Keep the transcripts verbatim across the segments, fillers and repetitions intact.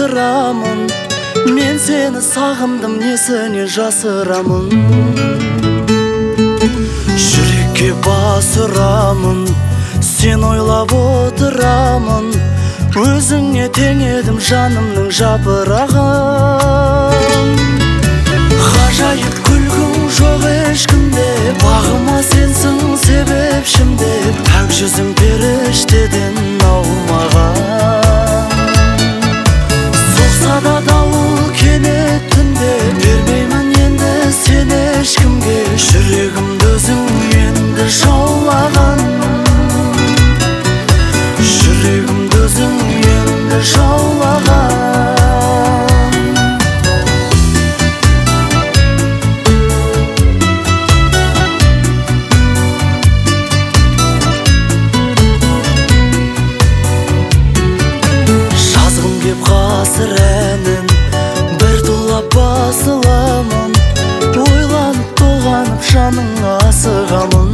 жасырамын, мен сені сағындым, несіне жасырамын. Жүрекке басырамын, сен ойлап отырамын, өзіңе тең едім жанымның жапырағын. Ғажайып күлгің жоқ ешкімде, бағыма сенсің себепшімде, пәк жүзің періштеден аумаған. Соқса да дауыл кенет түнде, бермеймін енді сен ешкімге, жүрегімді өзің енді жаулаған. Жүрегімді өзің енді жаулаған. Жазғым кеп ғасыр әнін бір тулап басыламын, ойланып толғанып жаныңа асығамын.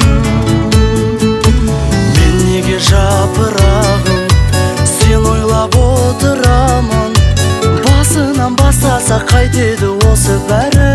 Мен неге жапырағым, сен ойлап отырамын, басынан бастаса қайтеді осы бәрі.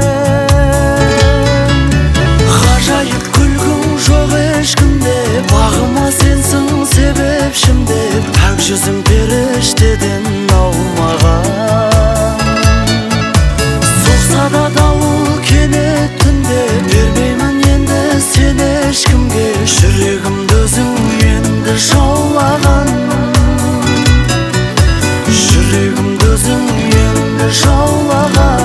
Ғажайып күлгің жоқ ешкімде, бағыма сенсің себепшімде, пәк жүзің періштеден аумаған. Соқса да дауыл кенет түнде, бермеймін енді сен ешкімге, жүрегімді өзің енді жаулаған. Жүрегімді өзің енді жаулаған.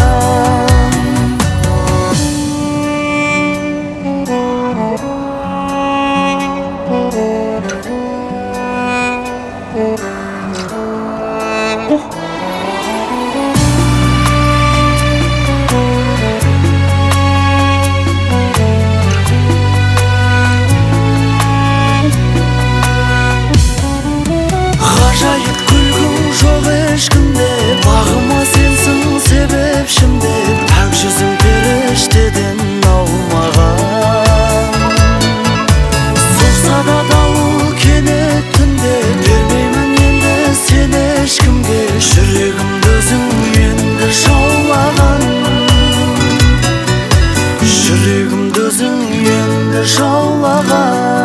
Ғажайып күлгің жоқ ешкімде, бағыма сенсің себепшімде, пәк жүзің періштеден аумаған. Соқса да дауыл кенет түнде, бермеймін енді сен ешкімге, жүрегімді өзің енді жаулаған. Жүрегімді өзің енді жаулаған.